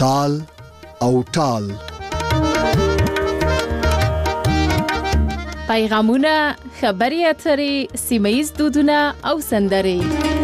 تال او ټال. پیغامونه، خبري اترې، سیمه‌ییز دودونه او سندرې.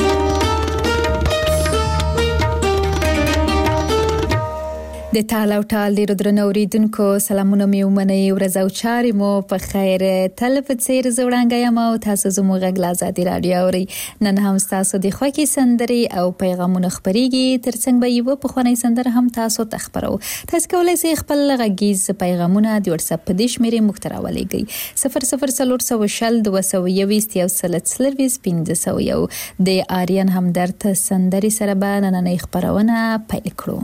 د تال او ټال ډیرو درنو اوریدونکو سلامونه مې ومنئ. ورځ او چارې مو په خیر. تل په څیر زه وړاندې یم او تاسو زموږ غږ له ازادي راډیو اورئ. نن هم تاسو د خوښۍ سندرې او پیغامونه خپرېږي. ترڅنګ به یو پخوانی سندره هم تاسو ته خپرو. تاسو کولای شئ خپل غږیز پیغامونه د واتس اپ په دې شمیرې موږ ته راولېږئ 0040201501 د آریان همدرد سندرې سره به نننۍ خپرونه پیل کړو.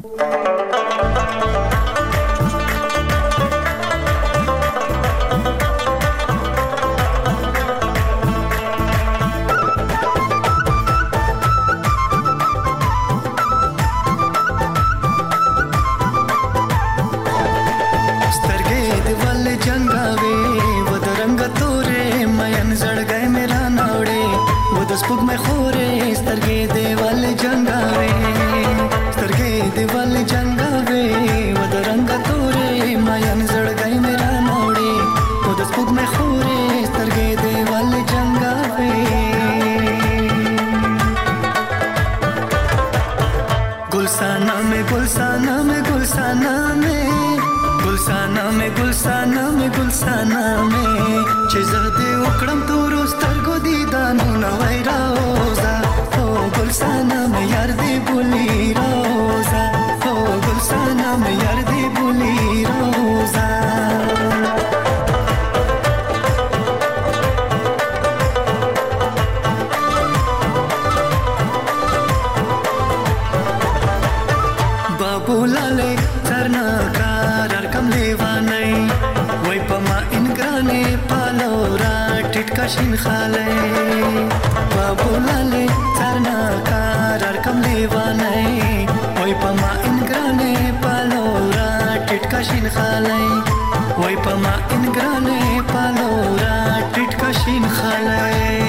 स्पुग में खोरे स्तरगे देवल जंगावे स्तरगे देवल जंगावे वद रंग तोरे मायन जड़ गई मेरा नोड़े वद स्पुग में खोरे स्तरगे देवल जंगावे गुलसाना में गुलसाना में गुलसाना में गुलसाना में गुलसाना में गुलसाना में चिज़दे उकड़म तोरो स्तरगो दीदानो नवै रोजा ओ गुलसाना में यार दे बुली रोजा ओ गुलसाना में यार दे बुली रोजा बाबू लाले चरना कार कम लेवाने वही पमा इनग्राने पालोरा टिटका शिन खाले बाबू लाले चरना कार कम लेवाने वही पमा इनग्राने पालोरा टिटका शिन खाले वही पमा इनग्राने पालोरा टिटका शिन खाले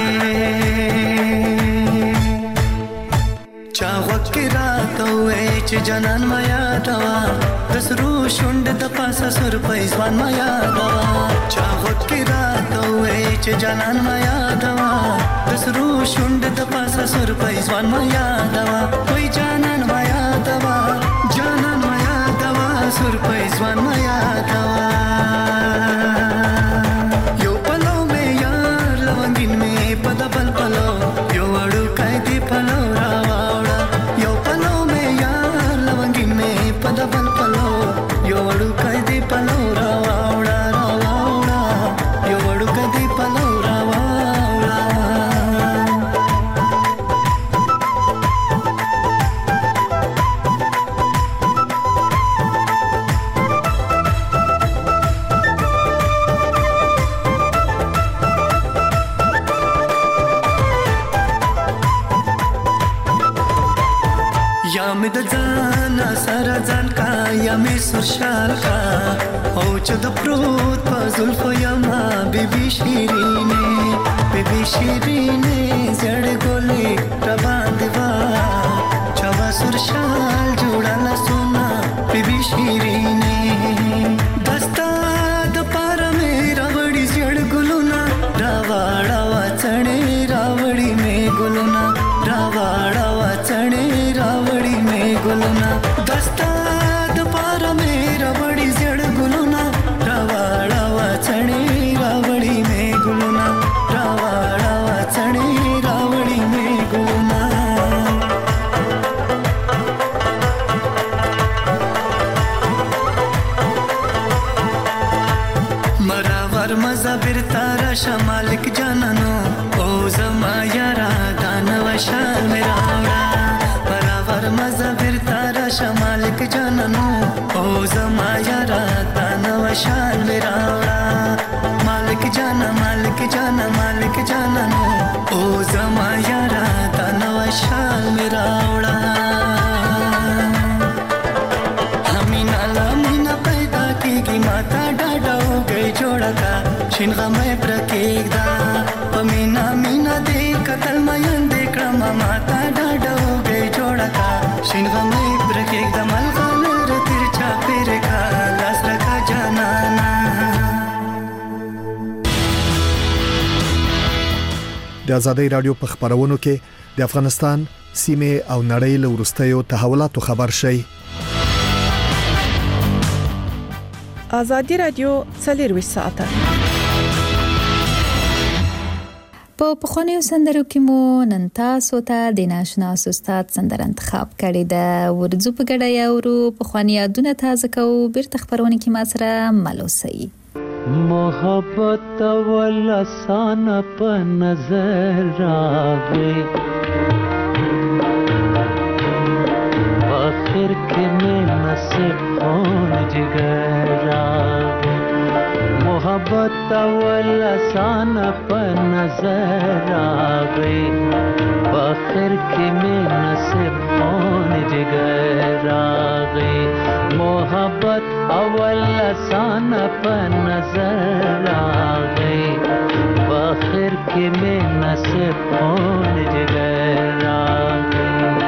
चावक की रात हुए च जनन माया दवा दसरू शुंड द पासा सुर पैसवान माया दवा चावक की रात हुए च जनन माया दवा दसरू शुंड द पासा सुर पैसवान माया दवा कोई जनन माया दवा सुर पैसवान माया दवा यो पलो में यार लवंगिन में पदबल पलो यो अड़ू कायदे पलो रावाड़ा यो पलो में यार लवंगिन में पदबल पलो यो अड़ू कायदे पलो रावाड़ा रावाड़ा यो अड़ू कायदे पलो रावाड़ा या में दजाना सारा जान का या में सुरशाल का ओ चद प्रोत पजुल्फ यमा बीबी शीरीने जड़ गोले रबान दिवा चवा सुरशाल जोड़ाला सोना बीबी शीरीने दस्ता द पारा में रावड़ी जड़ गुलुना रावाड़ावा चढ़े रावड़ी में गुलुना रावाड़ावा चढ़े रावड़ी में गुलना दस्ता दोबारा मेरा बड़ी जड़ गुलना रावाड़ावा चढ़े रावड़ी में गुलना रावाड़ावा चढ़े रावड़ी में गुलना मरावर मजा बिरतारा शमालिक जाननो ओ जमा यारा दानव शाल मेरा मजा बिरतारा शमालिक जाननो ओ जमा यारा दानव शाल मेरा मालिक जाना मालिक जाना मालिक जाननो ओ जमा यारा दानव शाल मेरा हमीना पैदा की माता डाडा हो गई जोड़ा का शिनगा मैं प्रकेदा पमीना मीना देख कतल मयन देख रमा माता डाडा हो गई जोड़ा का शिनगा मैं प्रकेदा मलगा د ازادي رادیو په خبرونو کې د افغانستان سیمه او نړۍ له وروستیو تحولاتو خبر شي. ازادي رادیو 24 ساعته په پخوانیو سندرو کې مو نن تاسو ته د ناشنا استاد سندره انتخاب کړې ده. ورځو په ګډه یاورو پخوانی یادونه تازه کوو. بیرته خبرونه کې ما سره ملوسي. محبت ولسان په نظر راغی آخر کې مې نصیب خون جگر راغی محبت ولسان په نظر راغی آخر کې مې نصیب خون جگر راغی محبت اول لسان په نظر راغی آخر کې مې نصیب خون جگر راغی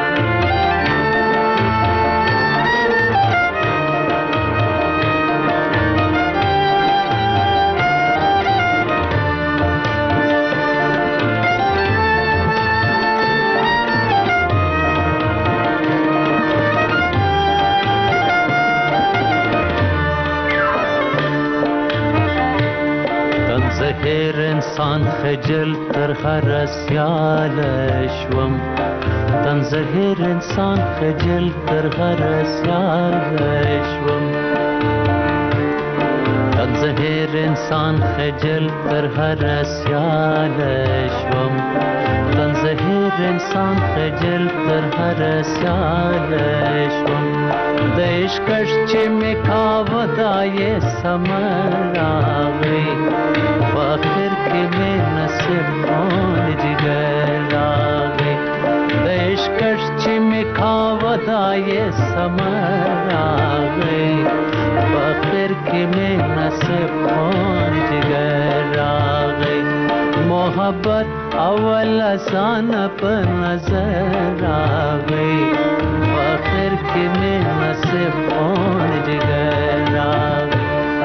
هر انسان خجل تر هر سیال شوم تنظهر انسان خجل تر هر سیال شوم تنظهر انسان خجل تر هر سیال شوم تنظهر انسان خجل تر هر سیال شوم د عشقش چې می کاوه دای سمر راغی آخر کې مې نصیب خون جگر راغی د عشقش چې مې کاوه دای سمر راغی آخر کې مې نصیب خون جگر راغی محبت اول آسان په نظر راغی آخر کې مې نصیب خون جگر راغی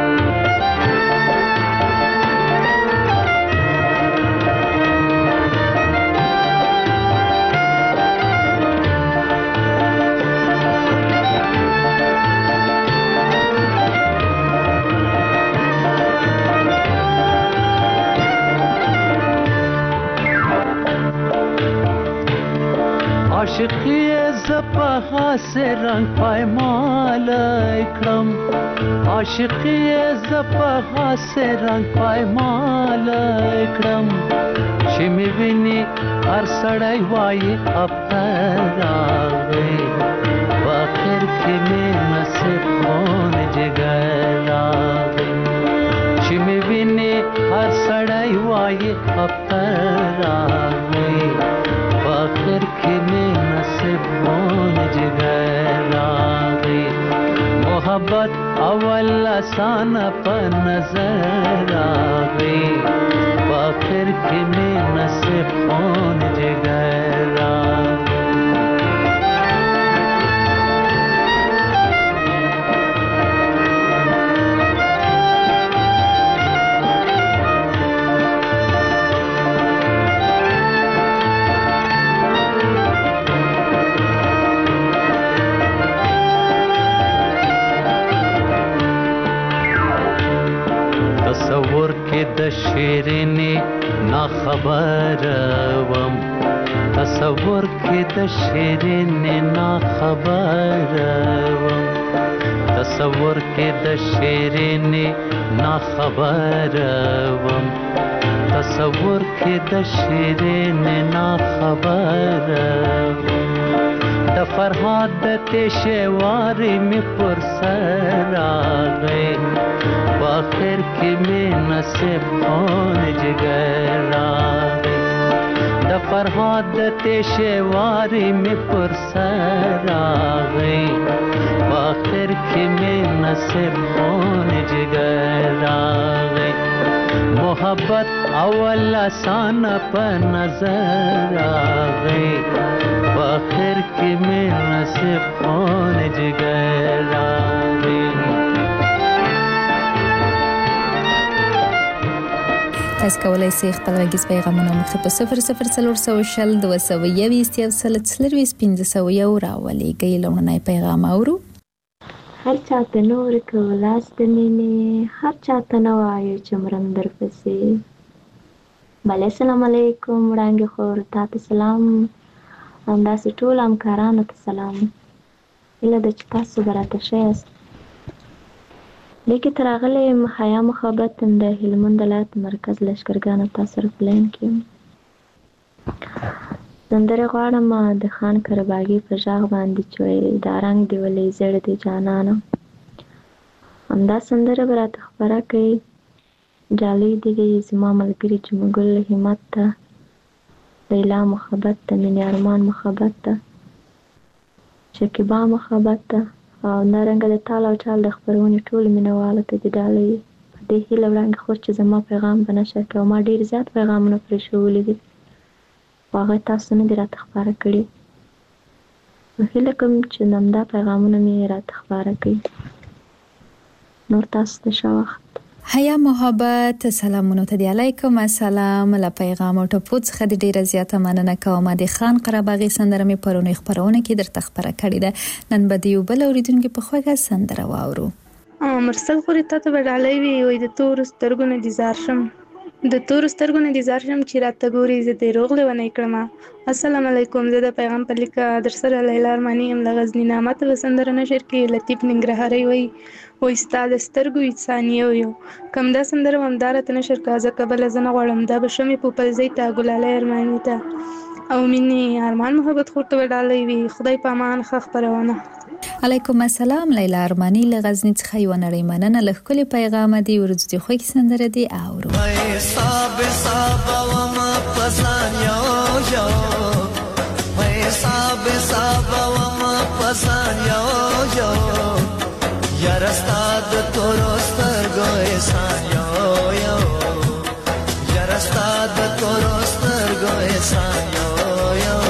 عاشقی زپا سے رنگ پایمال اکرم عاشقی زپا سے رنگ پایمال اکرم چې می ویني هر سړی وایي ابتر راغی آخر کې مې نصیب خون جگر راغی چې می ویني هر سړی وایي ابتر راغی آخر کې مې نصیب خون جگر راغی محبت اول آسان په نظر راغی آخر کې مې نصیب خون جگر راغی تصور کې د شیرینی نا خبر وم تصور کې د شیرینی نا خبر وم تصور کې د شیرینی نا خبر وم تصور کې د شیرینی نا خبر وم د فرهاد د تشواري می پر سر راغی آخر کې مې نصیب خون جگر راغی د فرهاد د تشواري می پر سر راغی آخر کې مې نصیب خون جگر راغی محبت اول آسان په نظر راغی آخر کې مې نصیب خون جگر راغی. تاسو کولای شئ خپل غږیز پیغامونه موږ ته په 0040 221 1500 راولېږئ. لومړنی پیغام اورو. هر چاته نور کولاس د مینې، هر چاته نه وایو چې مرم درپسې. بله السلام علیکم وړانګې خور، تا ته سلام، همداسې ټولو همکارانو ته سلام. هیله ده چې تاسو به راته ښه یاست. لیکې ته راغلی یم حیا محبت د هلمند ولایت مرکز لښکرګاه تاسو سره په لاین کې یم. سندرې غواړم د خان کرباغي په غږ باندې چې وایي دا رنګ دې ولې زیړ دی جانانه. همدا سندره به راته خپره کړئ. جالۍ دې وي زما ملګري چې مګل همت ته، لیلا محبت ته، مینې ارمان محبت ته، شکیبا محبت ته، او نارنګه د تال او چال د خپرونې ټولو مینهوالو ته دې ډالۍ. په دې هیله وړانګې خور چې زما پیغام به نشر کړي، او ما ډېر زیات پیغامونه پرې ښوولي دي، خو هغه تاسو نه دي راته خپاره کړي. نو هیله کوم چې همدا پیغامونه مې راته خپاره کړي. نور تاسو ته ښه وخت. حیا محبت سلامونه ته دی. علیکم السلام. له پیغام او ټپو څخه د ډیره زیاته مننه کوم. د خان قرباغي سندره مې پرونی خبرونه کې درته خبره کړې ده. نن به دی بل اوریدونکو په خوږه سندره واورو. مرسل خوري ته وډالې وی وې د تور سترګو نه ديزار شم، د تور سترګو نه ديزار شم چې راته ګوري زه دې روغله ونې کړم. السلام علیکم. زه د پیغام په لیکه در سره لیلا ارمانی ام لغزنی نامه ته سندره نشر کې لطیف ننګرهاري وای و استاد سترګو انسانیو یو کم دا سندره همدار ته نشر کازه قبل زنه غړم دا بشمه په پلزې ته ګلاله ارمانی ته او مینه ارمان محبت خورته وډالې وی. خدای پامان خخ پرونه. علیکم السلام. لیلا ارمانی لغزنی څخه یو نړۍ مننه. له خپل پیغام دی ورځ دی خو کی سندره دی اورو. حساب حساب و ما پسان یو یو، حساب حساب و ما پسان یو یو، یار استاد تورستر گو احسان یو یو، یار استاد تورستر گو احسان یو یو.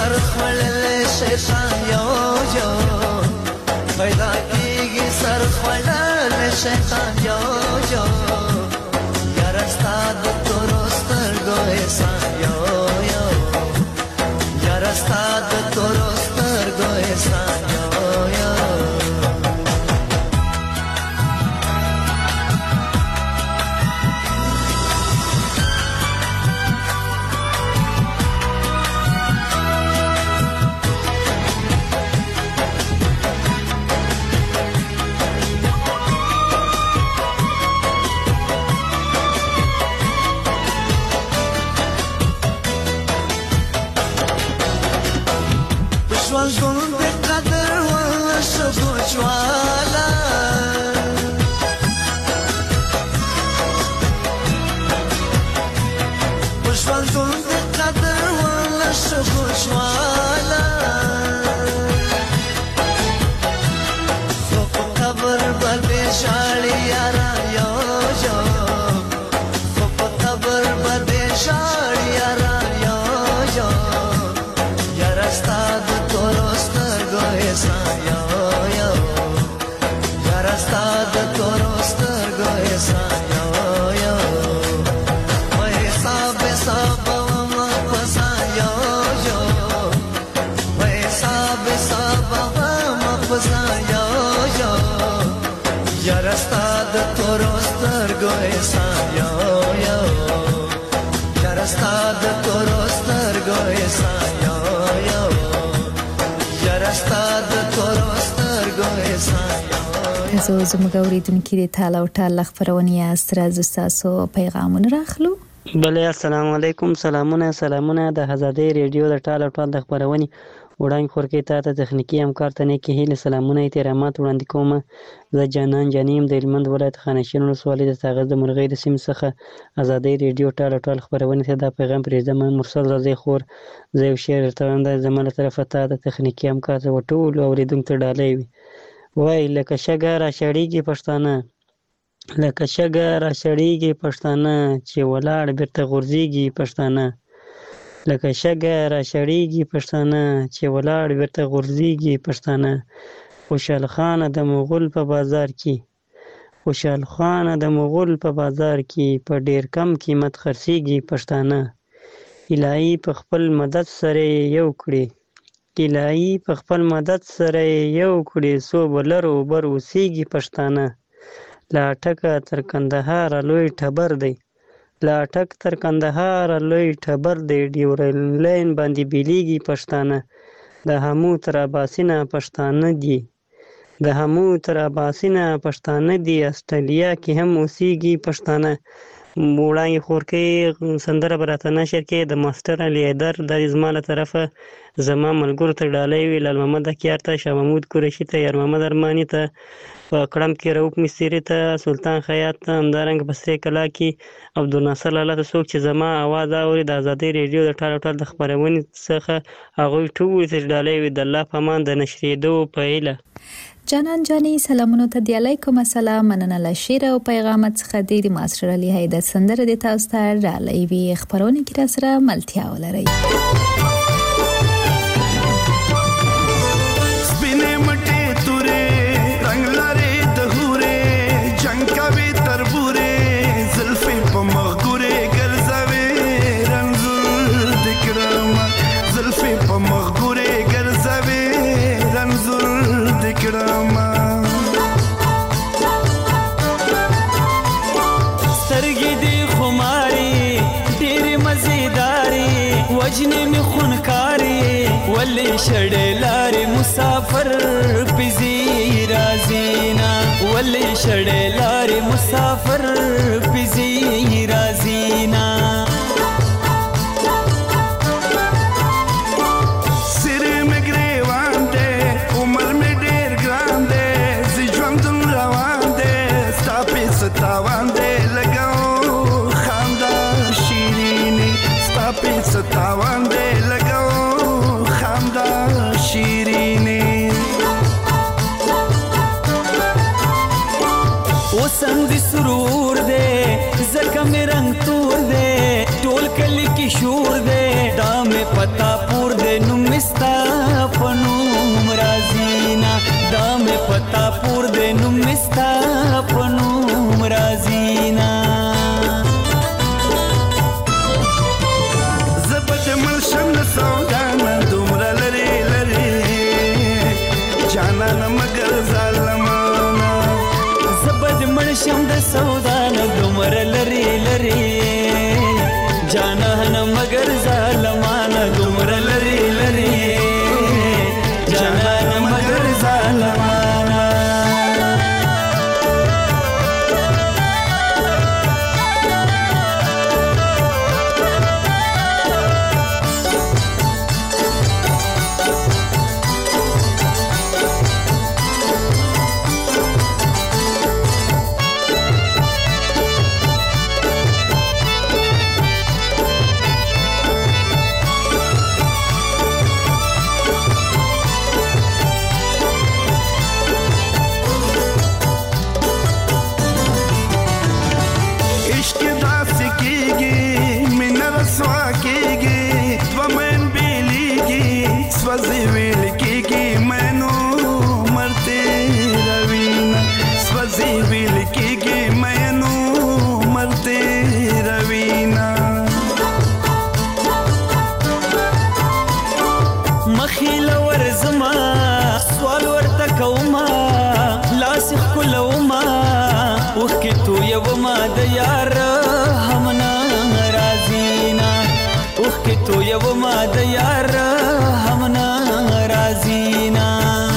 سر خړلې شیطان یو یو پیدا کیږي سر خړلې شیطان یو یو یار استاد تورو سترګو احسان یو یو یار استاد تورو سترګو احسان یو یو ژوند د قدر ولا شبو جوالا ژوند د قدر ولا شبو جوالا په قبر باندې شاړي یارا یو یو په قبر باندې شاړي یارا یو یو یار استاد تاسو زموږ اوریدونکو د تعالی او تعالی خبرونه یاست راځو تاسو پیغامونه راخلو بله السلام علیکم سلامونه د آزادۍ ریډیو د تعالی او تعالی خبرونه وړاندې خورکې ته تخنیکی همکار ته نه کې هیله سلامونه احترامات وړاندې کوم زه جانان جانیم د هلمند ولایت خانشین ولسوالۍ د تاغز د مرغۍ د سیمې څخه آزادۍ ریډیو تعالی او تعالی خبرونه ته دا پیغام پرېږدم مرسل رضی خور زه یو شعر درته وایم دا زما له طرفه ته د تخنیکی همکار ته ټولو اوریدونکو ته ډالۍ وي وای لکه شګه راشړېږي پښتانه لکه شګه راشړېږي پښتانه چې ولاړ بیرته غورځېږي پښتانه لکه شګه راشړېږي پښتانه چې ولاړ بیرته غورځېږي پښتانه خوشحال خان د مغول په بازار کې خوشحال خان د مغول په بازار کې په ډیر کم قیمت خرڅېږي پښتانه الهي په خپل مدد سره یو کړي الهي په خپل مدد سره یو کړي سو بلرو بر اوسېږي پښتانه لا ټکه تر کندهار لوی ټبر دی لا ټک تر کندهار لوی ټبر دی ډیورل لاین باندې بیلیږي پښتانه د همو تر اباسینه پښتانه دي د همو تر اباسینه پښتانه دي استرالیا کې هم اوسېږي پښتانه وړاندې خورکې سندره به راته نشر کې د ماسټر علي حیدر دا زما له طرفه زما ملګرو ته ډالۍ وي لال محمد اکیار ته شاه محمود قریشي ته یار محمد ارماني ته په کړم کې رؤف مستري ته سلطان خیاط ته همدارنګه په سرې کلا کې عبدالناصر لاله ته څوک چې زما اواز اوري د ازادۍ ریډیو د ټال ټال د خبرونې څخه هغوی ټول ته ډالۍ وي د الله په امان د نشرېدو په هیله جانان جانی سلامونو ته دی علیکم السلام مننه له شعر او پیغامات څخه د ماسټر علي حیدر سندره د تاسو ته ډالۍ وي خبرونه کې را سره ملتیا ولري سپینې مټې تورې رنگ لري د هورې جنگ کوي تربورې زلفې په مغورې ګرځوي رنزور د کرام زلفې په مغورې ګرځوي رنزور د کرام سترګې دې خماري ډېرې مزیداري وجنې مې خونکاري ولې شړې لارې مسافر پزي رازینا ولې شړې لارې مسافر پزي رازینا ستاوان دې لګاو خندا شیرینی ستاپې ستاوان دې لګاو خندا شیرینی وسم دې سرور دې زکه مې رنگ تور دې ټول کلی کې شور دې دا مې پتا پور دې نو مې مستا پنوم رازینا زبد ملشم سودانا دومره لري لري جانانا مگر ظالمانا زبد ملشم د سودانا دومره لري لري جانانا مگر ظالمانا دومره لري لري جانانا مگر ظالمانا تو یو ما د یار همنا رازینا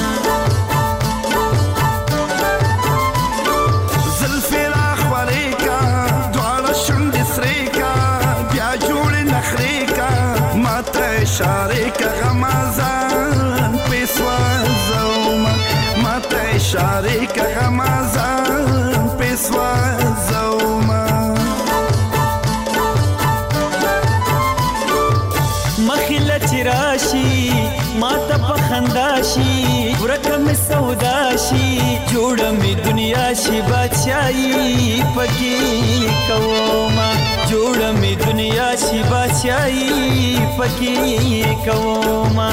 زلفی راخوری کا دوار شند سری کا بیا جوڑ نخری کا ماتا اشاره کا غمازان پیسوا زوما ماتا اشاره کا غمازان پیسوا زوما راشي ما ته پخنداشي ورکه می سوداشي جوړه می دنیا شي بادشاہي پکې کوما جوړه می دنیا شي بادشاہي پکې کوما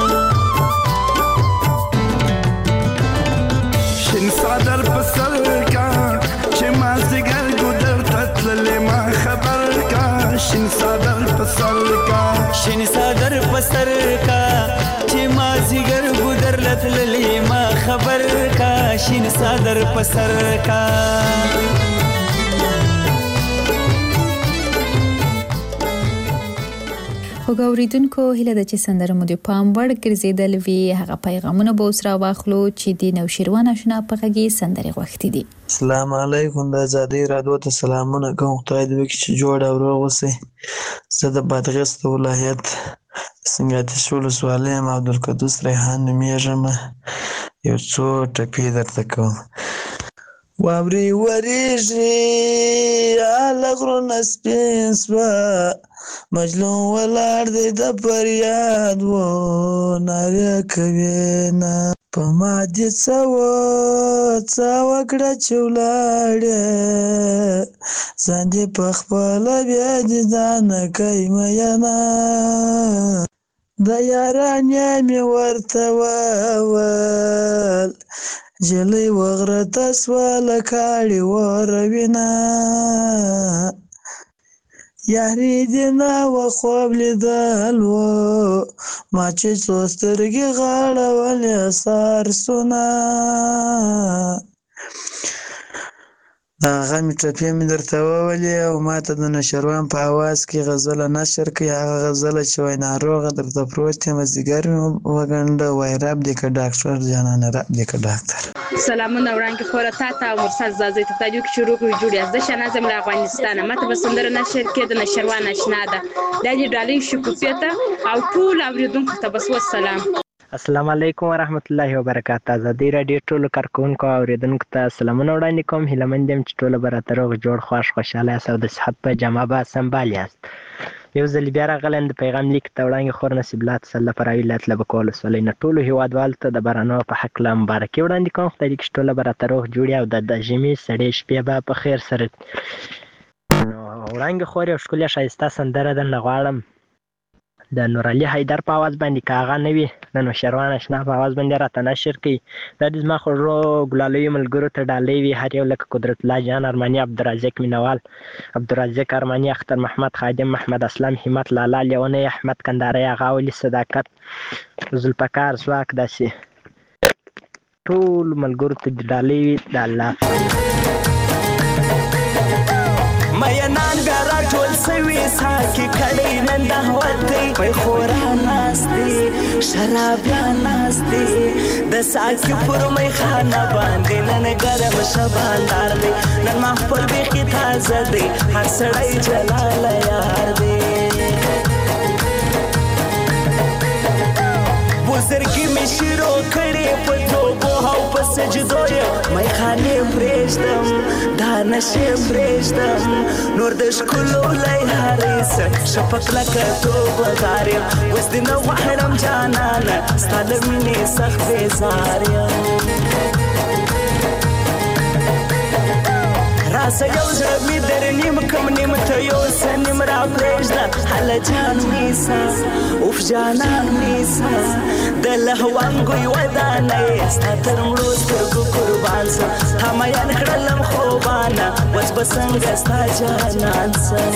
شین صدر پسر کا چې ما زګر ګدر تتل ما خبر کا شین صدر پسر کا شین صدر پسر کا چې ما زګر ګدر لتللی ما خبر کا شین صدر پسر کا وګوریدونکو هله د چې سندره مو د پام وړ ګرځیدل وی هغه پیغامونه به اوس را واخلو چې د نوشیروان آشنا په غږی سندره غوښتي دي. السلام علیکم د آزادۍ رادیو ته سلامونه کوم. خدای دې وکړي چې جوړ او روغ اوسئ. زه د بادغیس ولایت سنګاتیش ولسوالۍ یم. عبدالقدوس ریحان نومیږم. یو څو ټپې درته کوم. واوري وریږي هله غرونه سپین سوه مجلون ولاړ دی د فریاد و ناره کوي نه په ما دې څه وکړه چې ولاړې ځان دې پخپله بیا دې ځانه کوي مینه د یارانې مې ورته وویل جلۍ وغرته سوه له کاړې وروینه یاري دې نه وه خوب لیدل و ما چې څو سترګې غاړولې سارسونه هغه مې ټپې مې درته وولې او ما ته د نشروان په اواز کې غزله نشر کړي. هغه غزله چې وایي ناروغه درته پروت یم ځیګر مې وګنډه وایي رب دې که ډاکټر جانانه رب دې که ډاکټر. سلامونه وړاندې خورا تا ته مرسل زازی ته تاجو کې شروع کړو جوړ از د شنازم له افغانستان ماته به سندره نشر کې د نشروان آشنا ده د دې ډالۍ شکوفیته او ټول اوریدونکو ته بس والسلام. السلام علیکم ورحمت الله وبرکاته. آزادۍ راډیو ټولو کارکونکو او اوریدونکو ته سلامونه وړاندې کوم. هیله مند یم چې ټوله به راته روغ جوړ خوشحاله یاست او د صحت په جامه به سنبال یاست. یو ځل بیا راغلی د پیغام لیک ته وړاندې خور نصیب الله تسله پر ولایت لبکول ولسوالۍ نه ټولو هیوادوالو ته د بارانو په هکله مبارکي وړاندې کوم. خدای دې کړي چې ټوله به راته روغ جوړ او د ژمي سړې شپې به په خیر سره. نو وړاندې خور یو ښکلې ښایسته سندره درنه غواړم د نور علي حیدر په اواز باندې که هغه نه وي د نوشروان اشنا په اواز باندې راته نشر کوي. دا د زما خوږو ګلاليو ملګرو ته ډالۍ وي، هر یو لکه قدرت الله جان ارماني، عبدالرزاق مینوال، عبدالرزاق ارماني، اختر محمد خادم، محمد اسلام، همت لالا لیونی، احمد کنداري، هغه ولي صداقت، ذوالفقار ځواک، داسې ټول ملګرو ته ډالۍ وي د الله. مینان بیا راټول سوي ساقي کړی نن د هوت دی، میخوران ناست دی، شرابیان ناست دی، د ساقي پر میخانه باندې نن ګرم شباندار دی، نن محفل بیخي تازه دی، هر سړی جلاله یار دی. بزرګي مې شروع کړې په توبو او په سجدو یې میخانې پرېږدم، دا نشې پرېږدم، نور د ښکلو لیارې څه شپه کلکه توبهدار یم، اوس دې نه غواړم جانانه ستا له مینې سخت بېزار یم. راسه یو زړه مې در نیم کم نیم ته یو څه نیم را پرېږده هله جان نیسه اوف جانان نیسه د لهوانګوی ودانۍ ستا تر مړو سترګو قربان سم تا میان کړلم خوبانه اوس به څنګه ستا جانان سم.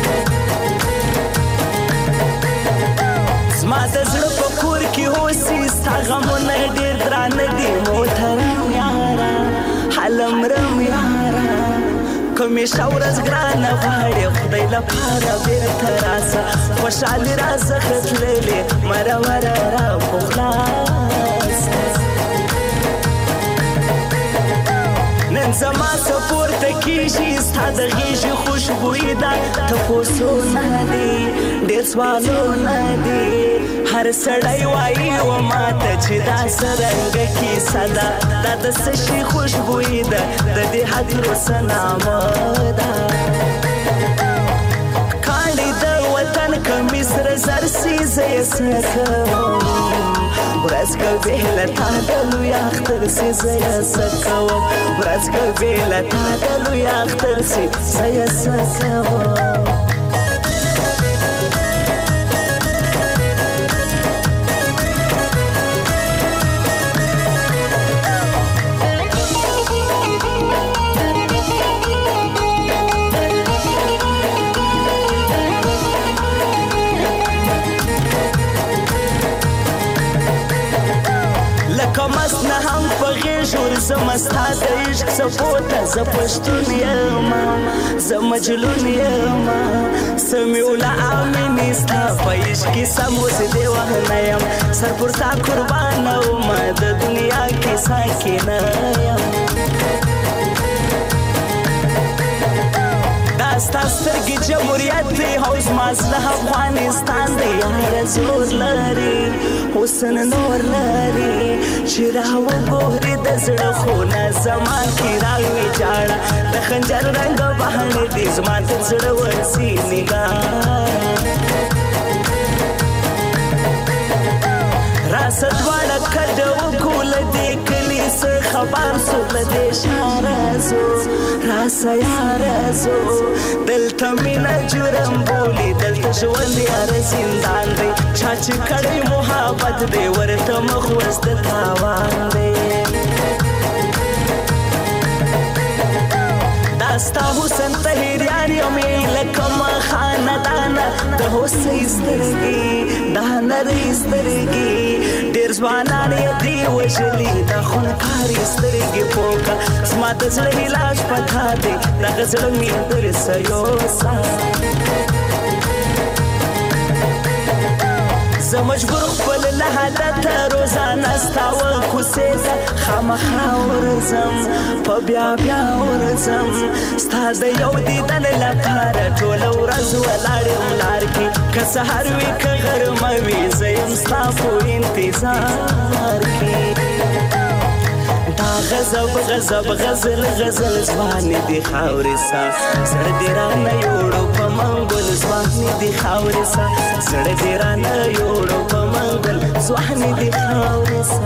زما د زړه په کور کې اوسي ستا غمونه ډېر درانه دي محترم یاره هلمرم یاره کومې ښه ورځ ګرانه غواړې خدای لپاره بېرته راسه خوشحالي راڅخه تللې مرمره را په خلاصه. نن زما څه پورته کېږي ستا د غېږې خوشبويي ده تپوسونه دي ډېر سوالونه دي هر سړی وایي و ماته چې دا څرنګه کیسه ده دا د څه شي خوشبويي ده د دې هدیرو څه نامه ده. کاڼي د وطن کمیس سره زر سي زه یې څه کوم ورځ که بې له تا د لوی اختر سي زه یې څه کوم ورځ که بې له تا د لوی اختر سي زه یې څه کوم. زه ستا د عشق څپو ته زه پښتون یم زه مجنون یم سمیوله امینې ستا په عشق کې سم اوس دې وهنه یم سر پر تا قربانه ومه د دنیا کې ساکنه یم. دا ستا سترګې جمهوریت دی او زما زړه افغانستان دی یاره زور لري حسن نور لري چې راوګورې د زړه خونه زما کې راویجاړه د خنجر رنګه بهانې دي زما تر زړه ورځي نګاره راسه دواړه کډه وکړو له دې کلي څه خبر سو له دې ښاره ځو راسه یاره ځو دلته مینه جرم بولي دلته ژوند یاره زندان دی چا چې کړی محبت دی ورته مخ اوس د تاوان دی. ستا حسن ته حیران یم لکه خاندانه د هوسۍ سترګې دا نرۍ سترګې ډېر ځوانان یې دې وژلي دا خونکارې سترګې پوکه زما د زړه علاج په تا دی دغه زړه مې درسه یوسه. زه مجبور خپل له حالته روزانه ستا وکوسې ته خامخا ورځم په بیا بیا ورځم ستا د یو دیدن لپاره ټوله ورځ ولاړ یم لار کې که سهار وي که غرمه وي زه یم ستا په انتظار کې. دا غضب غضب غزل غزل ځوانې دي خاورې سا زړه دې رانه یوړو په منګل ځوانې دي خاورې سا زړه دې رانه یوړو په منګل ځوانې دي خاورې سا.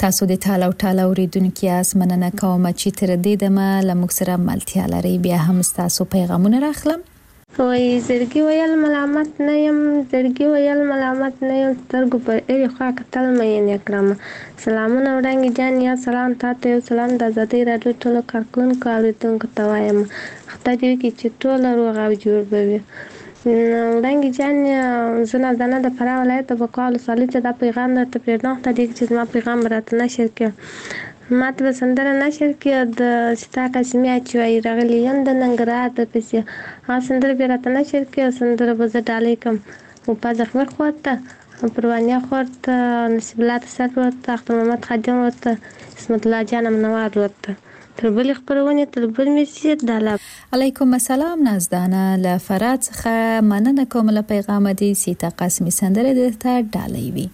تاسو د ټال او ټال اوریدونکو یاست. مننه کوم چې تر دې دمه لمږ سره ملتیا لري. بیا هم تاسو پیغامونه راخلم. وای زړګي ویل ملامت نه يم، زړګي ویل ملامت نه يم، سترګو پر اړې خوا کتل مې نه کړم. سلامونه وړاندې جان یا سلام تاسو یو سلام د آزادۍ راډیو ټولو کارکونکو اوریدونکو ته وایم. خدای دې وکړي چې ټول روغ او جوړ وي. وړاندې جان زنه دنه د فراه ولایت د بقال صالح چې دا پیغام درته پرېږدم ته دې چې ما پیغام راته نشر کړ. ما ته سندره نشر کړ د ستا قسمي اچوي راغلی یم د ننګرهار د پسې سندره بیا راته نشر کړ. سندره به زه ډالۍ کوم او په ځخمر خورته پروانیا خورته نصیب الله تسر ورته اختر محمد خادم ورته اسمت الله جان منوار ورته تر بلې خپرونې تر بل میسي داله. علیکم السلام نازدانه له فرات څخه مننه کوم له پیغام دي سیتا قسمي سندره درته ډالۍ وي.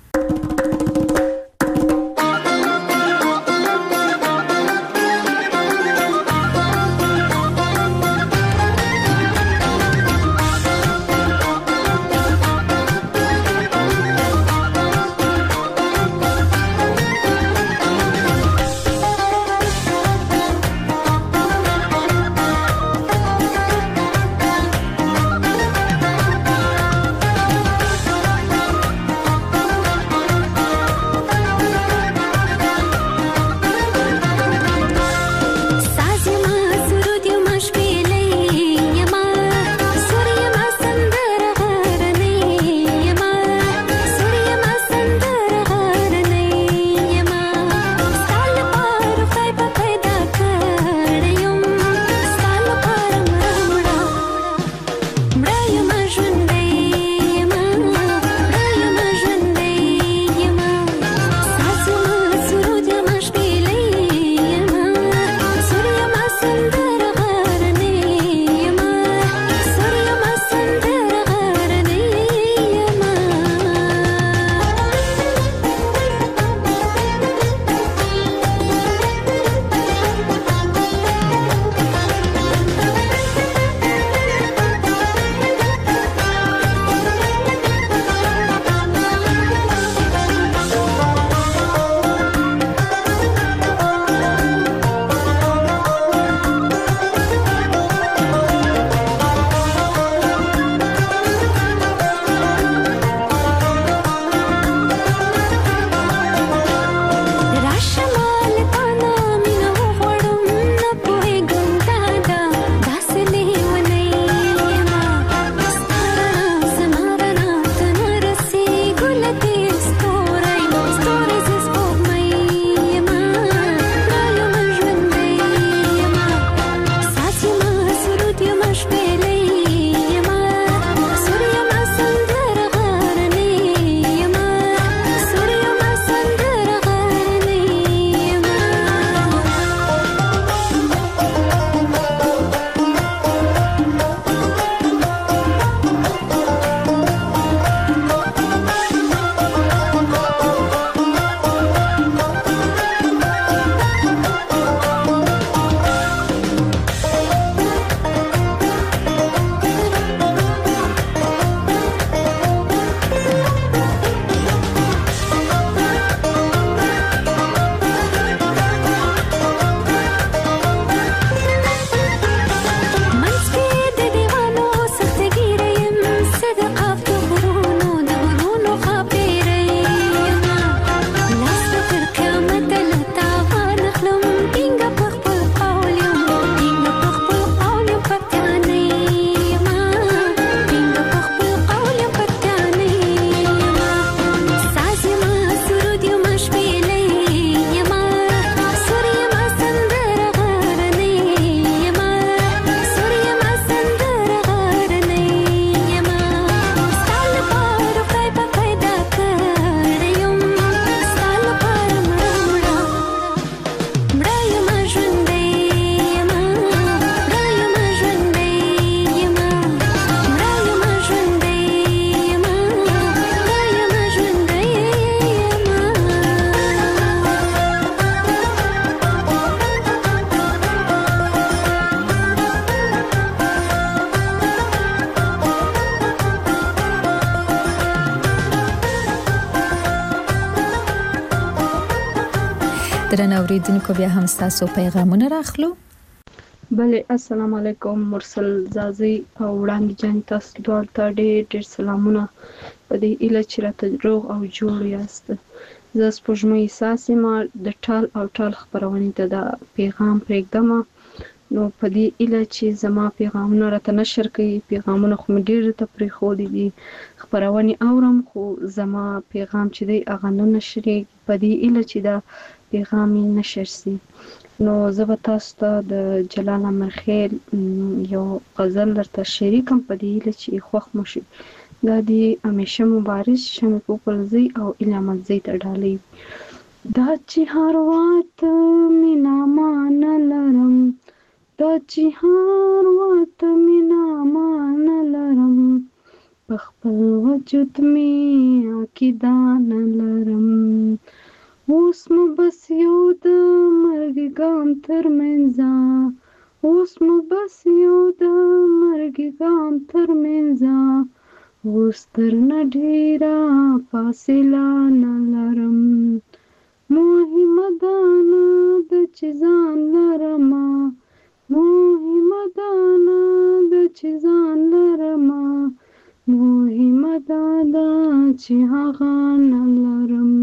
درنو اوریدونکو بیا هم تاسو پیغامونه راخلو. بله السلام علیکم مرسل زازي او وړاندې جان تاسو دوه ته ډېر سلامونه په دې اله چې راته روغ او جوړ یاست. زه سپوږمۍ ساسي ما د ټال او ټال خبرونې ته دا پیغام پرېږدم نو په دې اله چې زما پیغامونه راته نشر کوي پیغامونه خو مې ډېر ته پرېښودي دي خبرونې اورم خو زما پیغام چې دی هغه نه نشرېږي په دې اله چې دا پیغام یې نشر سي. نو زه به تاسو ته د جلال امرخیل یو غزل درته شریکم په دې اله چې خوښ مو شي. دا دی همیشه مبارز شمع پوپلزی او الیاملزی ته ډالۍ. دا چې هر وخت مینا مان لرم دا چې هر وخت مینا مان لرم په خپل وجود می عقیده نه لرم اوس مو بس یو د مرګ ګام ترمنځه اوس مو بس یو د مرګ ګام ترمنځه اوس درنه ډېره فاصله نه لرم مهمه ده نه ده چې ځان لرمه مهمه ده نه ده چې ځان لرمه مهمه ده چې هغه نه لرم.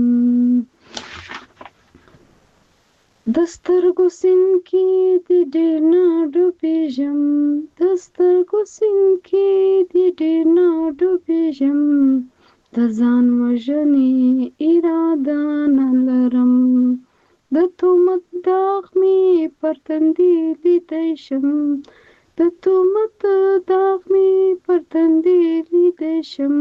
د سترګو سیند کې د ډېر نه ډوبېږم د سترګو سیند کې د ډېر نه ډوبېږم د ځان وژنې اراده نه لرم د تهمت داغ مې پر تندي لیدی شم د تهمت داغ مې پر تندي لیدی شم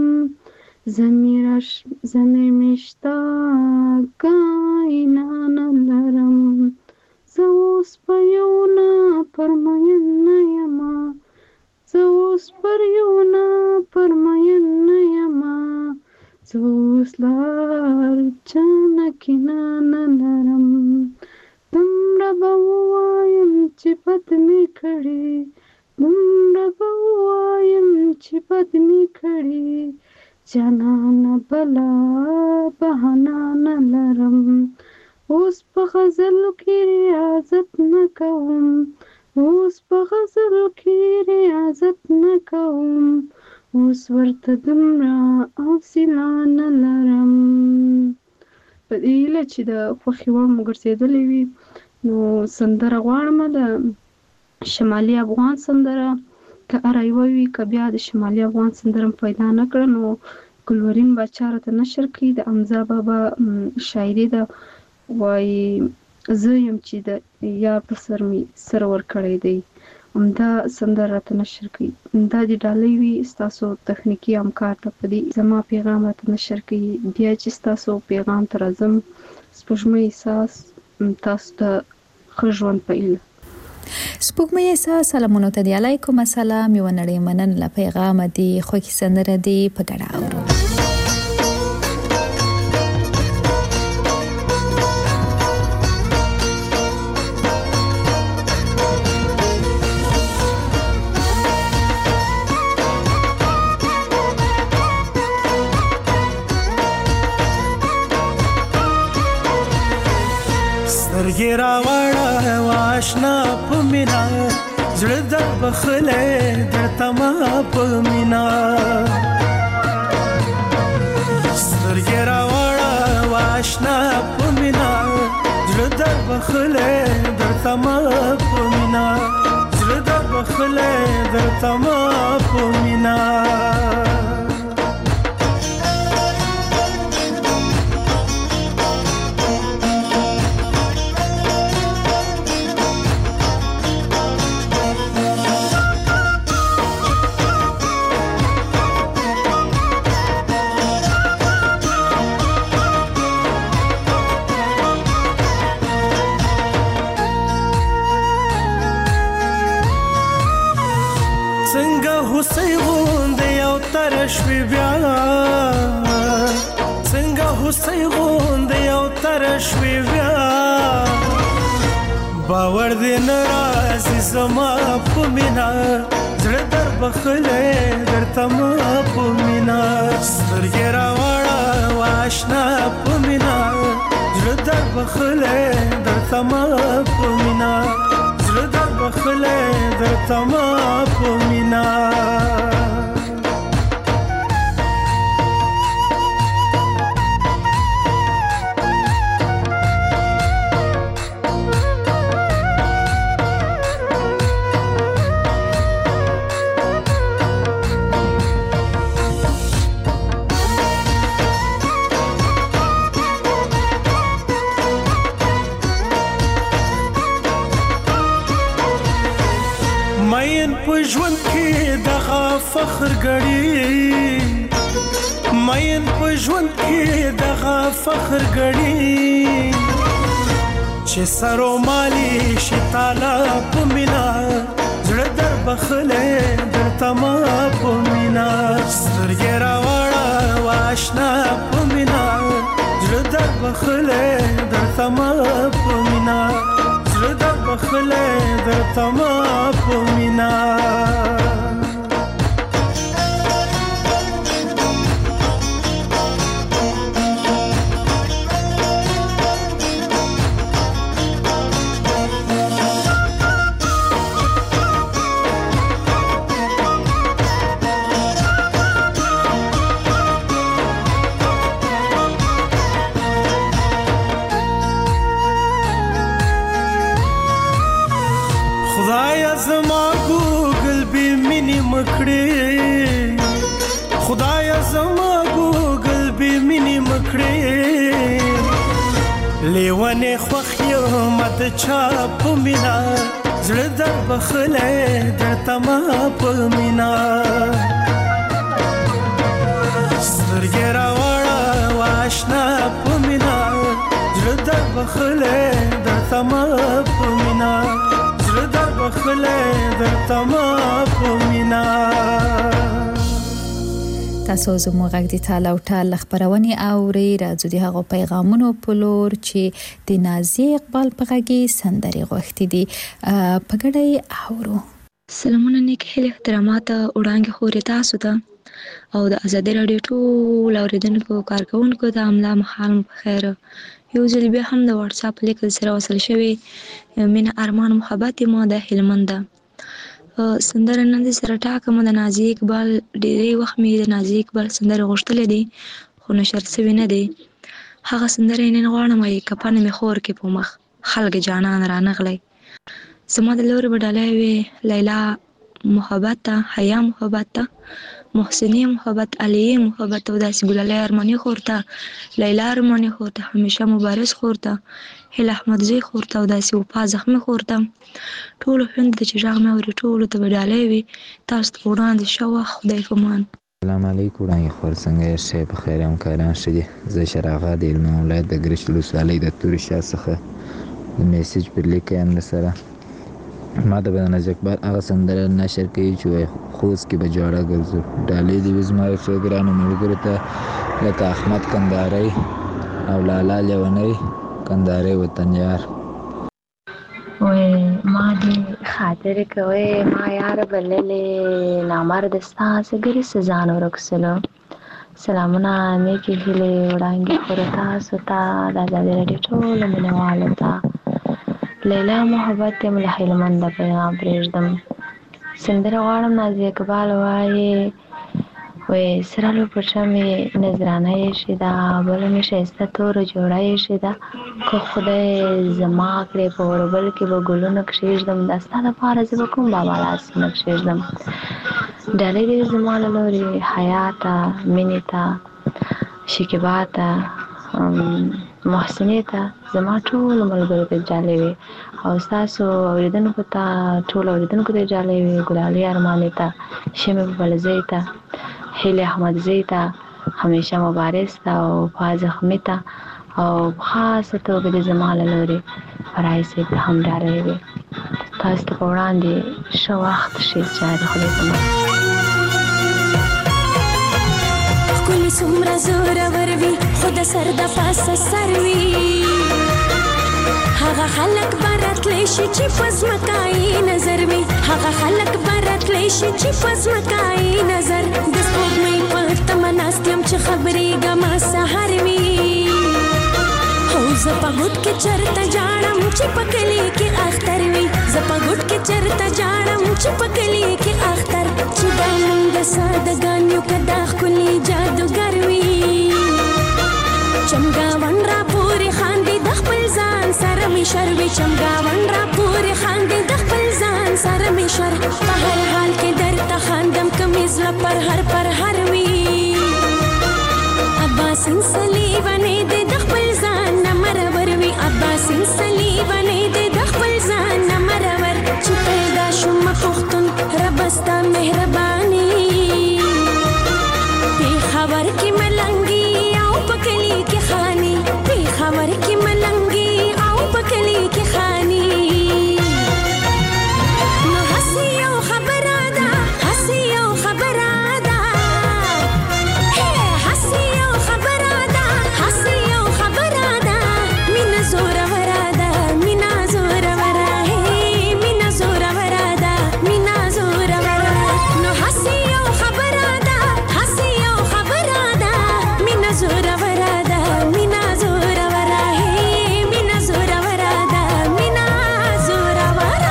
زمیر مې شته ګاینا نه لرم زه اوس په یو نه پرمین نه یمه زه اوس پر یو نه پرمین نه یمه زه اوس لار چانه کینه نه لرم دومره به ووایم چې بد مې کړي دومره به ووایم چې بد مې کړي جانانه بله بهانه نه لرم اوس په غزلو کې ریاضت نه کوم اوس په غزلو کې ریاضت نه کوم اوس ورته دومره حوصله نه لرم. په دې هیله چې د خوښې وړ مو ګرځېدلې وي نو سندره غواړم د شمالي افغان سندره که هره یوه وي که بیا د شمالي افغان سندره پیدا نه کړه نو ګلورین باچا راته نشر کړي د حمزه بابا شاعري ده وایي زه یم چې د یار په سر مې سر ورکړی دی همدا سندره راته نشر کړي دا د ډالۍ وي ستاسو تخنیکي همکار ته په دې زما پیغام راته نشر کړي بیا چې ستاسو پیغام ته راځم سپوږمۍ احساس تاسو ته ښه ژوند په هیله. سپوږمۍ احساس سلامونه ته دی علیکم السلام یو نړۍ مننه له پیغام دی خوږی سندره دی په ګډه اورو. سترګې راوړه واشنا په مینا زړه د بخلې درته ما په مینا سترګې راوړه واشنا په مینا زړه د بخلې درته ما په مینا زړه د بخلې درته ما په مینا شوی بیا څنګه هوسۍ غوندې یو تر شوی بیا باور دې نه راځي زما په مینا زړه در بخلې درته ما په مینا سترګې راوړه واشنا په مینا زړه در بخله درته ما په مینا زړه در بخله درته ما په مینا ژوند کې دغه فخر غړي مین په ژوند کې دغه فخر غړي چې سرو مالي شتاله په مینا زړه در بخله درته ما په مینا سترګې راوړه واشنا په مینا زړه در بخله درته ما په مینا زړه در بخله درته ما په مینا خدایا زما ګوګل به مینې مکړې لیوانې خوښ یم د چا په مینا زړه در بخله درته ما په مینا سترګې راوړه واشنا په مینا زړه در بخله درته ما په مینا زړه در بخله درته ما په مینا تاسو زموږ غږ د تعالی او تعالی خبرونه اوري راځو د هغو پیغامونو په لور چې د نازي اقبال په غږی سندري غوښتي دي په ګډي اورو. سلامونه نیک هیله احترامات وړاندې خوري تاسو ته او د ازادي رادیو ټول اوریدونکو کارکونکو ته املا مخال بخیر. یو ځل بیا هم د واتس اپ لیک سره وصل شوی مینه ارمان محبت ما د هلمند سندره نن سره ټاکم د نازي اقبال ډېری وخت می د نازي اقبال سندره غوښتلې دي خو نشر شوی نه دی. هغه سندره نن غواړم چې کپانه می خور کې په مخ خلک جانان رانغلی زما د لور بدلای وی لیلا محبت حیا محبت محسنی محبت علی محبت او داسې ګلالای ارمانی خورته لیلا ارمانی خورته همیشه مبارز خورته هله احمد زی خورته او داسې وفا زخمی خورته ټول هند چې ژغ مې اوري ټول ته بدلای وی تاسو ته وړاندې شو خدای فمان. السلام علیکم وړاندې خور څنګه شې په خیر هم کاران شې زه شراغه د علم ولایت د ګرشل ولسوالۍ د توري شاه څخه د میسج پر لیکم سره ما د بنا اقبال هغه سندره نشر کوي چې خوست کې به جوړه ګرځو ډالې دی وزما یو ګرانو ملګرو ته لکه احمد کندهاري او لالا لیونی کندهاري وطن یار وې ما دې خاطر کوي ما یار بللې نامرد ستاسو ګری سزان ورکسلو سلامونه نیکی هیله وړاندې خور تاسو ته د ازادي رادیو ټول مینوالو ته لیلا محبت یم له هلمند پیغام پرېږدم سندره غواړم نازي اقبال وایي وې سرالو پر شمې نظرانه یې شیدا بل مې ښایسته توره جوړه یې شیدا که خدای زما کړې په اوربل کې به ګلونه کښېږدم دا ستا دپاره زه به کوم بابا لاسونه کښېږدم ډالۍ دې زما له لورې حیا ته مینې ته شکیبا ته محسنې ته زما ټول ملګرو ته جالۍ وي او ستاسو اوریدونکو ته ټول اوریدونکو ته جالۍ وي ګلالۍ ارمانې ته شمې بلزۍ ته هیلې احمدزۍ ته همیشه مبارز ته او وفا زخمي ته او خاصه توګه د زما له لورې فرای صاحب ته هم ډالۍ وي تاسو ته په وړاندې ښه وخت شي چې د خدای په امان ښکلي څومره زورور وي خو د سر د پاسه سر وي هغه خلک به راتلی شي چې په ځمکایي نظر وي هغه خلک به راتلی شي چې په ځمکایي نظر د سپوږمۍ په تمه ناست یم چې خبرېږم سهار وي او زه په زپګټ کې چرته جاړم چې پکلی کې اختر وي زپګټ کې چرته جاړم چې پکلی کې اختر چې دا مونږ سادهګانیو کدا خولي جادوګر وي چمګاون را پورې خاندي د خپل ځان سره می شروي چمګاون را پورې خاندي د خپل ځان سره می شر په هر حال کې درته خاندم کمیز لا پر هر وي عباسین صلیبانه دې د خپل ځان مرور وي عباسین صلیبانه دې د خپل ځان مرور چې پیدا شوم پښتون رب ستا مهرباني په خبر کې ملنګي او پکلی کې خاني په خبر کې ملنګي او پکلی کې خاني نو حسي او خبره ده حسي او خبره ده حسي او خبره ده حسي او خبره ده مینا زور وراده مینا زور وراده مینا زور وراده مینا زور وراده نو حسي او خبره ده حسي او خبره ده مینا زور وراده مینا زور وراده مینا زور وراده مینا زور وراده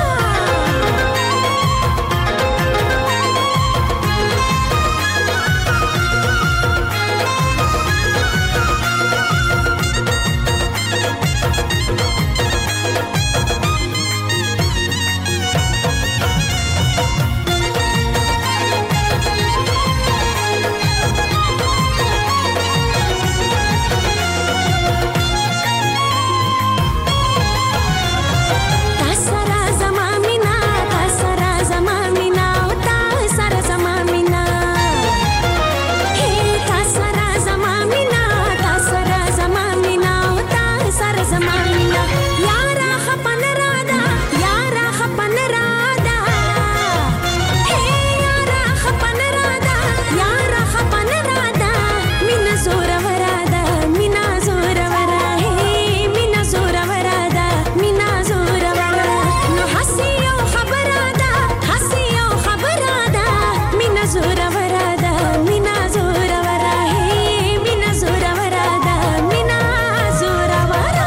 تاسرا زما مینا تاسرا زما مینا او تاسرا زما مینا هی تاسرا زما مینا تاسرا زما مینا او تاسرا زما مینا یارا خپن رادا یارا خپن رادا هی یارا خپن رادا یارا خپن رادا مینا زور ورادا مینا زور ورا هی مینا زور ورادا مینا زور ورا نو حسي او خبره ده حسي او خبره ده مینا زور ورادا مینا زور ورا هی مینا زور ورادا مینا زور ورا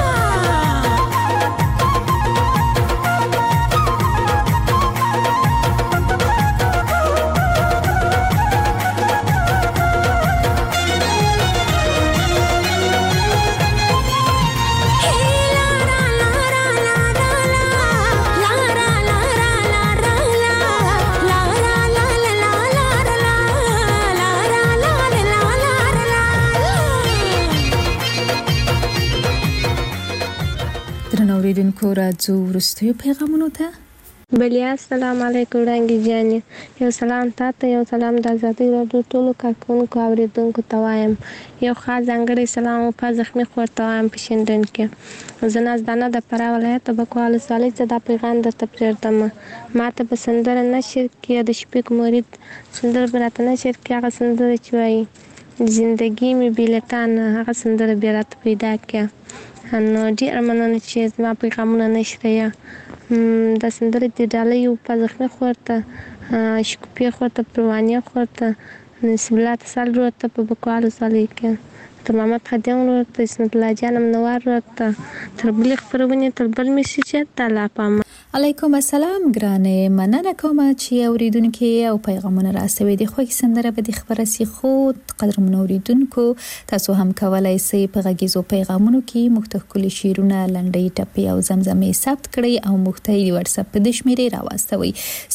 درنو اوریدونکو راځو وروستیو پیغامونو ته بلیا السلام علیکم وړانګې جانې یو سلام تاته یو سلام د ازادۍ راډیو ټولو کارکوونکو اورېدونکو ته وایم یو خاص ځانګړی سلام په زخمي خور ته وایم په شینډن کې زه نازدانه د فراه ولایت بکوال ولسوالۍ څخه دا پیغام درته پرېږدم ما ته په سندره نشر کې د شفیق مرید سندره به راته نشر کې هغه سندره چې وایي زندگی مې بیلټان هغه سندره بیا راته پیدا کړه نو ډېره مننه چې زما پیغامونه نشریه د سندرې د ډالۍ په زخمي خور ته شکوفي خور ته پروانیه خور ته نصیب الله تسال ورور ته په بکوال ولسوالۍ کې تر محمد خدیون ورور ته اسمت الله جان منور ورور ته تر بلې خپرونې تر بل میسج ته لا پام علیکم السلام ګرانې مننه کوم چې اوریدونکو او پیغامونه راسوي د خوږ سندره به د خبره سي خو قدرمن اوریدونکو تاسو هم کولای شئ په غږیزو پیغامونو کې مختلف شعرونه لنډۍ ټپې او زمزمې ثبت کړئ او مختلف واتس اپ د شمیرې راوستوي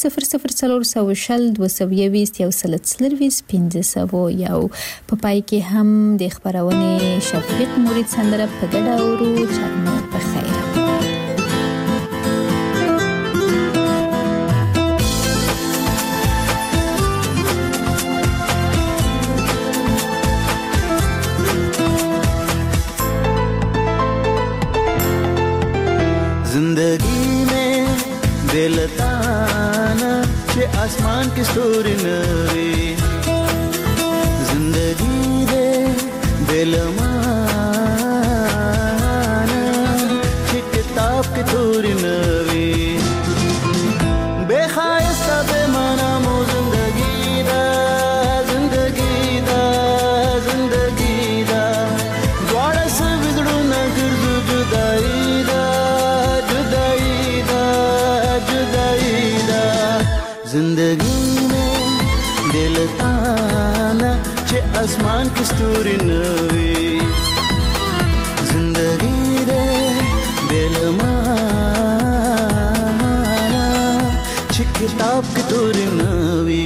00420 یو په پای کې هم د خبرونه شفیق مرید سندره په ګډه اورو چرمو په خیر जिंदगी में दिलताना के आसमान की स्टोरी नवी जिंदगी दे दिलमाना के किताब की थोड़ी नवी बेखायस्ता बेमाना मो जिंदगी दा द्वारा से बिगड़ू न गिरजू जुदा आसमान की स्तूरी नवी जिंदगी दे दिल माना ची किताब की तूरी नवी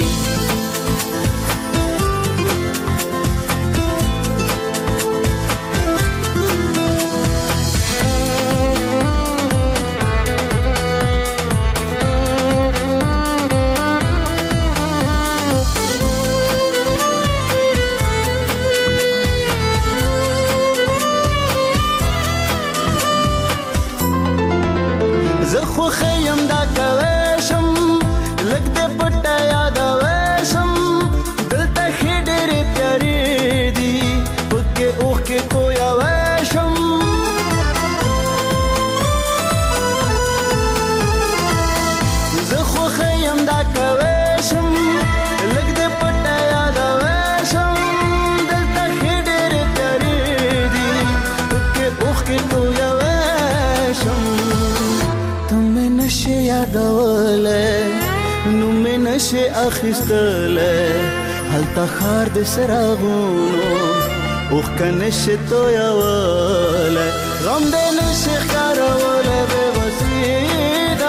نشه اخیستله هلته خار د سراغونو اوخ کنشه تویواله غم د نشه خاروله به وسیدا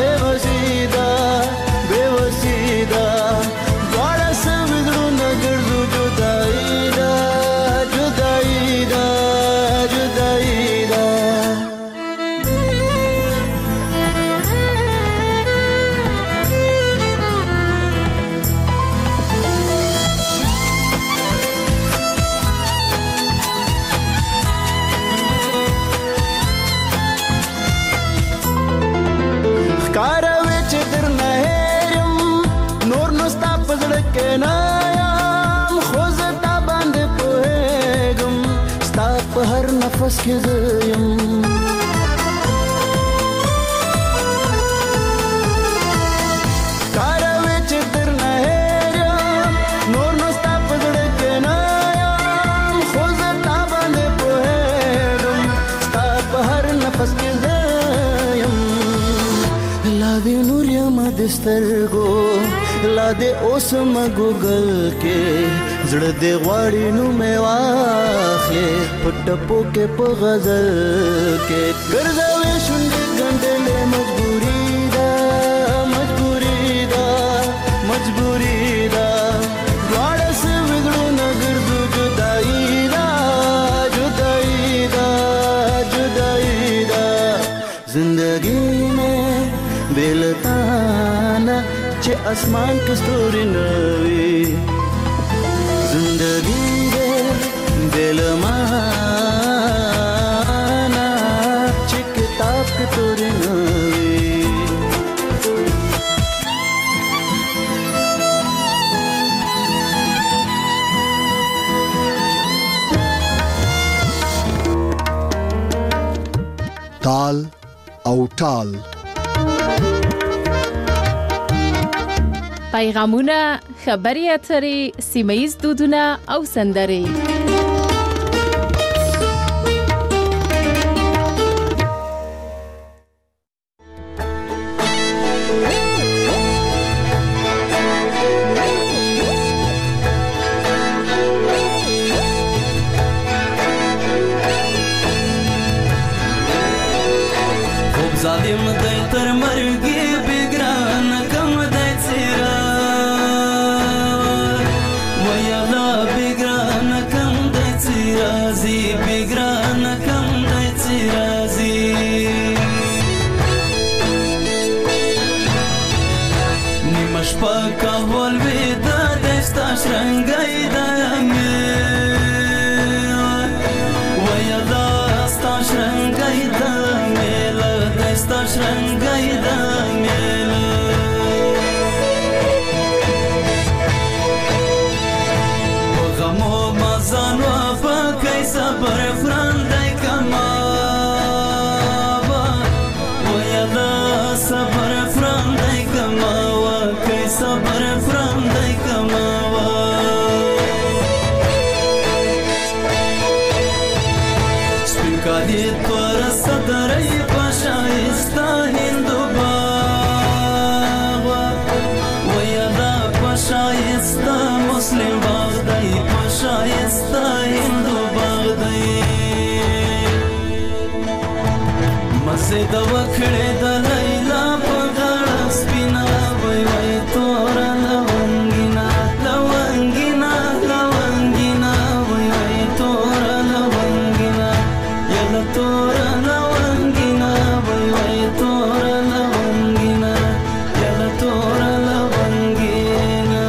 دواړه سویدرو نګرځو جدائی دا نفس کې زیم کاروي چې تر نه هېرم نور نو ستا په زړه کې نه یم خو زه تا باندې پوهېږم ستا په هر نفس کې زیم لا دې نور یم د سترګو لا دې اوس م ګوګل کې زړه دې غواړي نو مې واخلې په ټپو کې په غزل کې ګرځوي شونډې ګنډلې مجبوري ده دواړه سوي زړونه ګرځو جدائی ده زندگی میں بلتانا چې اسمان کې ستوري نوي زندگی دے دل مانا چې کتاب کې تورې نوي تال او ټال پیغامونه خبري اترې سیمه‌ییز دودونه او سندرې خوب ظالم دی تر مرګي بګران کم دی څیرا Kahval vida desta şrengayda Vaya dasta şrengayda mela desta şrengayda mela Gamo mazan wafa kay sabr franday kama Vaya da sabr franday kama صبر فرام دای کماوا سپینکالی تور صدرای پاشایستا هندو باغ ویا دا پاشایستا مسلم باغ دای مزه د وکړې د لیلا په غاړه سپینا وای وای تور لونګینا لونګینا لونګینا وای وای تور لونګینا یلا تور لونګینا وای وای تور لونګینا یلا تور لونګینا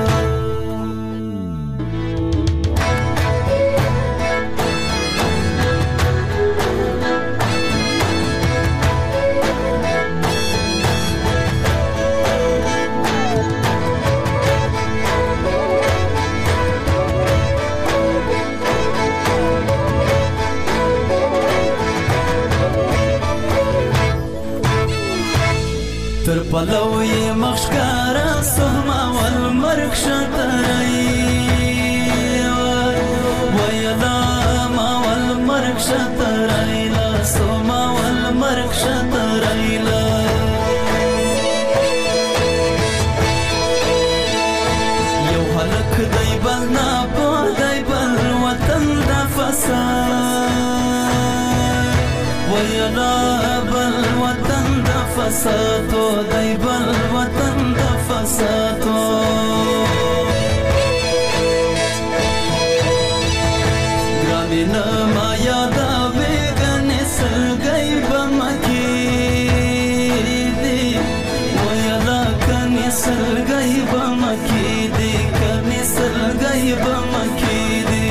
تر پلو یې مخشکارا سهما والمرګ شترای ویلا ما والمرګ شترای لا سهما والمرګ شترای لا یو هلک دی بل نه په دی بل وطن د فساد ویلا بل وطن د فسادو دی بل وطن د فسادو ګرانې نه ما یادوې ګنې سلګۍ به مکې دي ویلا کنې سلګۍ به مکې دي کنې سلګۍ به مکې دي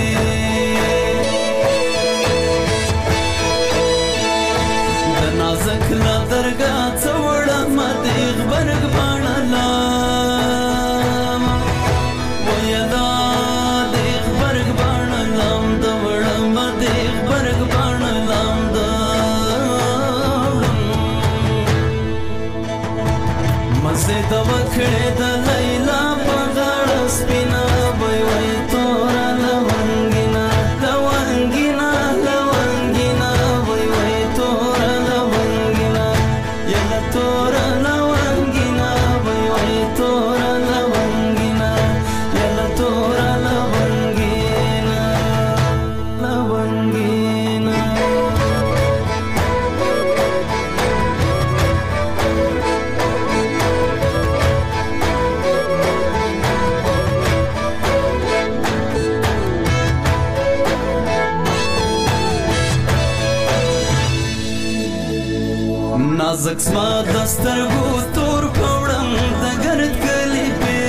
نازک لا درگا څوړه مدې غبرګ باڼلا ویدا دې غبرګ باڼلام د وړه مدې غبرګ باڼلام د مزه د وکړې د لیلا په غاړه سپینا وای وای تور لونګینا لونګینا لونګینا وای وای تور تور لونګینا وای وای تور لونګینا یلا تور لونګینا لونګینا نازک سما دسترګو تور پوړم د ګرد کلی په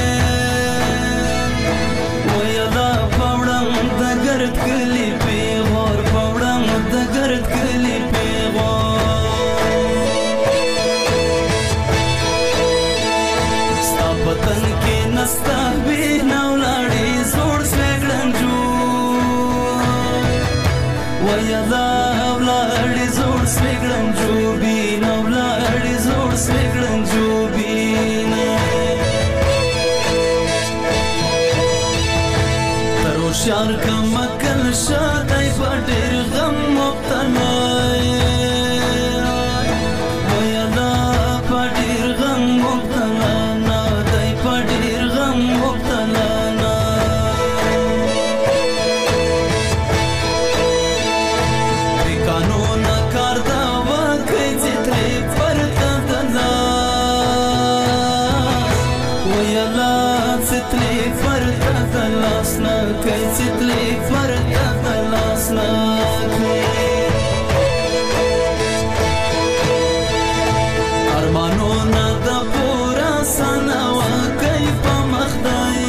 ویلا پوړم د ګرد کلی په غور پوړم د ګرد کلی په ستا پتن کې نستا به نولاړي زوړ سګړنجو ویلا ولاړي زوړ سګړنجو شار کم کل شادای په ډېر غم مبتلا ویلا په ډېر غم مبتلا نه دی په ډېر غم مبتلا نه د قانون کار دا وکړي چې ترې پرته دلا ویلا چې ترې پرته دلاس نه کوي چې ترې پرته دلاس نه کوي ارمانونه د پوره سنه وکړي په مخدای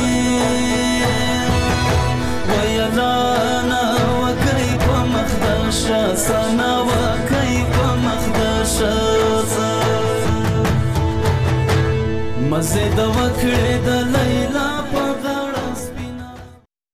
ویلا نه وکړي په مخدشه سنه وکړي په مخدشه مزه د